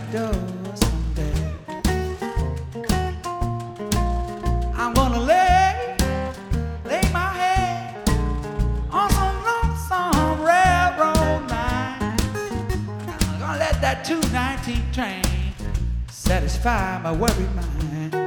door someday. I'm gonna lay my head on some lonesome railroad line. I'm gonna let that 219 train satisfy my worried mind.